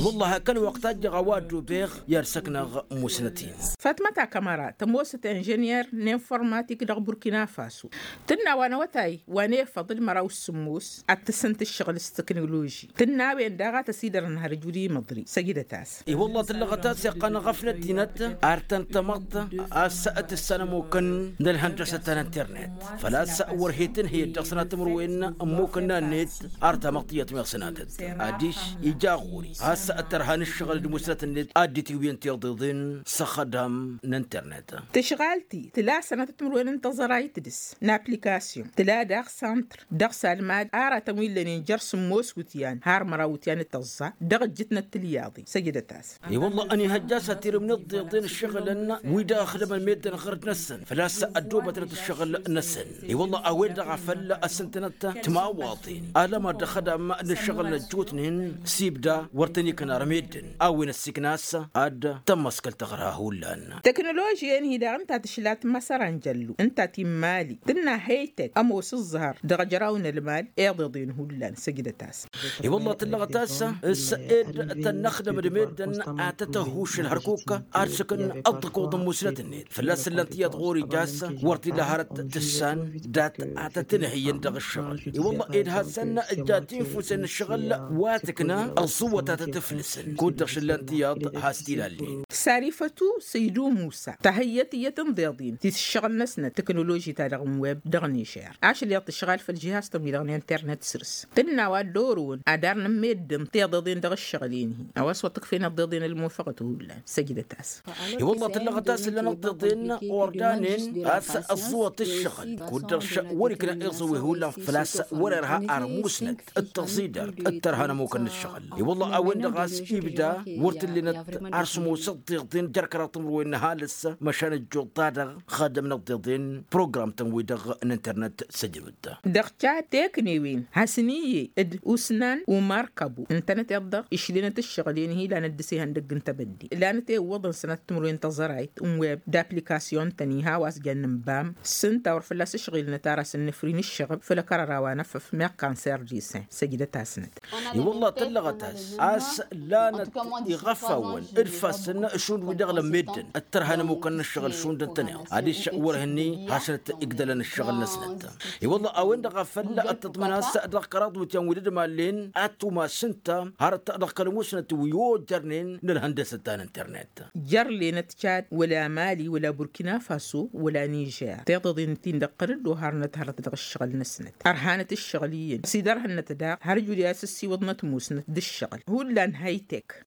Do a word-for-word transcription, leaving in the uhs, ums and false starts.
والله كان وقتها جغوات بيغ يرسكنا مسنتين فاطمة كامارا تموسة انجينير نينفورماتيك دغ بوركينا فاسو تنا وانا وتاي وانا فضل مراو السموس اتسنت الشغل التكنولوجي تنا وين داغا تسيدر نهار جودي مضري سيدة تاس اي والله تلغتا سيقانا غفلة دينات ارتن تمط اسأت السنة موكن دل هندسة الانترنت فلا سأور هيتن هي جغسنا تمروين موكنا نت ارتا مقطية مغسناتت اديش يجاغوري هسا الترهان الشغل المسنة النت اديتي وين تيضيضين سخدم الانترنت تشغالتي تلا سنة تمروين انتظراي تدس نابليكاسيون تلا داغ سانتر داغ سالماد ارا تمويل لنين جرس موس وتيان هار مراوتيان التظا داغ جتنا التلياضي سيدة تاس اي والله اني هجاسة تير من الضيضين الشغل ان ويدا خدم الميدان خرج نسن فلا سأدوبة الشغل نسن اي والله اوين داغ فل السنتنت تماواطين الا ما دخدم الشغل نجوتنين سيبدا ورتني كنا رميدن اوين السكناس اد تم مسكل تغراه لان تكنولوجيا هي دا انت تشلات مسار انجلو انت تيمالي تنا هيتك اموس الزهر دغجراون المال ايضين هولان سجدة تاس اي والله تلغى تاسا السئد تنخدم رميدن اتتهوش الهركوكا ارسكن اطقو ضموسلة النيت فلاس اللانتيا غوري جاسا ورتي لهارت تسان دات اتتنهي يندغ الشغل اي والله ايد هاسن جاتين فوسن الشغل واتكنا الصوة تتفلسن كود شلانتياض هاستي لالين سارفتو سيدو موسى تهيتي يتنضيضين تشغل نسنا تكنولوجي تارغم ويب دغني شير عاش اللي تشغال في الجهاز تمي دغني انترنت سرس تنا وادورون ادارنا ميدم تيضضين دغ الشغلين او اسوتك فينا الضيضين الموفقة ولا سجدة تاس اي والله تلغى تاس اللي نضيضين اوردانين هاس الصوة الشغل كود وركنا يصوي هولا فلاس وررها ارموسنت التصيدر الترهانة موكن الشغل اي والله اوين دغاس يبدا ورت اللي نت ارسمو صديقين جركرا تمرو انها لسه مشان الجوطادغ خادم نضيضين بروجرام تموي دغ الانترنت سجلت دغتا تكنيوين حسنيه اد وسنان ومركبو انترنت يضغ اشلينت الشغلين هي لان دسي هندق انت بدي لان تي وضن سنه تمرو انتظرايت ام ويب دابليكاسيون تنيها واس جنن بام سنتا ورفلاس شغل نتارس النفرين الشغب فلا كراوانا في ميق كانسير جيسين سجدة تاسنت اي والله تلغتاس اس لا يغفون الفاسن شون ودغل ميدن الترهانه ممكن الشغل شون دنتني هذه الشقور هني حاشت يقدلن الشغل نسنت اي والله اوين دغفل التطمن هسه دقرات وتيان ولد مالين اتو ما سنتا هرت دقلموسنه ويو جرنين للهندسه تاع الانترنت جرلي نتشات ولا مالي ولا بوركينا فاسو ولا نيجير تيضضين تين دقرد وهرنت هرت دغ الشغل نسنت ارهانه الشغليين سيدرها نتدا هرجو لي اسسي وضنت موسنت دش الشغل هو لان هايتك